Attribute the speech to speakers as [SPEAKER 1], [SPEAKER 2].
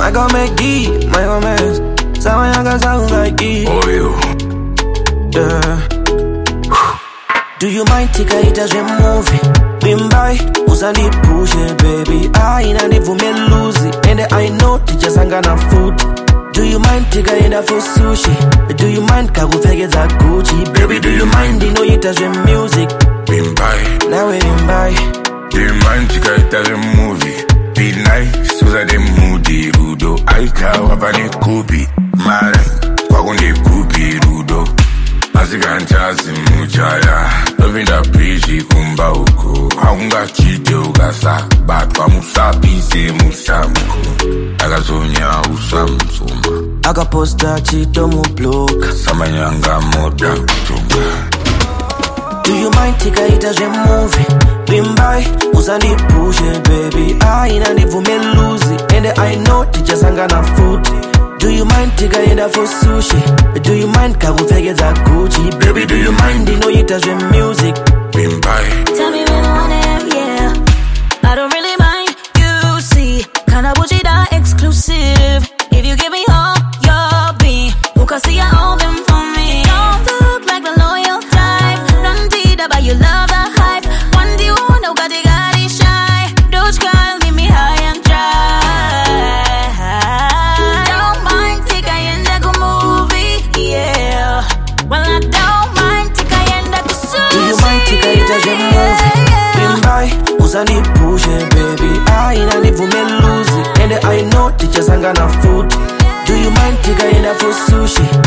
[SPEAKER 1] I gon' make it, my romance. Sama yanga sound like it.
[SPEAKER 2] Oh, you.
[SPEAKER 1] Yeah. Do you mind tika ita je movie? Bimbai, usani push it, baby. Inanivume luzi. And I know teacher sanga na food. Do you mind tika ita for sushi? Do you mind kakufeke za Gucci? Baby, do you mind ino ita je music?
[SPEAKER 2] Bimbai.
[SPEAKER 1] Nawe bimbai.
[SPEAKER 2] Do you mind tika ita je movie? Be nice, uza de moody rudo. Aika wapane kubi. Mara, kwakunde kubi rudo. Asikanchazi mujaya. Lovinda pishi kumba uko. Haunga chite ugasa. Batwa musabise musamuko. Agazonya usamsuma.
[SPEAKER 1] Agaposta chito mu block.
[SPEAKER 2] Samanyanga moda kutunga.
[SPEAKER 1] Do you mind tika ita je movie? Bimbai, usani push it, baby. Inanivume luzi. And I know teacher sanga na food. Do you mind tika ita for sushi? Do you mind kakufeke za Gucci? Baby, do you mind ino ita je music?
[SPEAKER 2] Bimbai.
[SPEAKER 3] Tell me when I want it, yeah. I don't really mind, you see. Kinda bougie, that exclusive. If you give me all your being, who can see I own them for me? Don't look like the loyal type. Don't need about you love the hype. One do you know got it shy. Those girls leave me high and dry. Don't mind take I end a good movie, yeah. Well, I don't mind take I end a good sushi.
[SPEAKER 1] Do you mind tika ita je movie? Bimbai, usani push it, baby. Inanivume luzi. And I know teacher sanga na food. Do you mind tika ita for sushi?